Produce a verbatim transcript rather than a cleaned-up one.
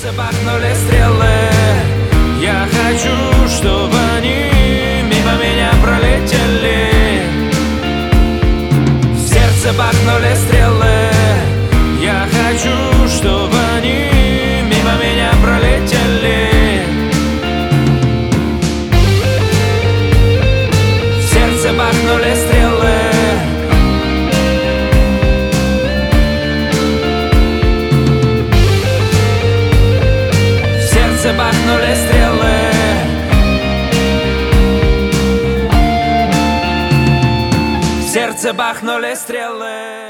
сердце бахнули стрелы. Я хочу, чтобы они мимо меня пролетели. В сердце бахнули стрелы. Я хочу, чтобы они мимо меня пролетели. В сердце бахнули стрелы. В сердце бахнули стрелы. В сердце бахнули стрелы.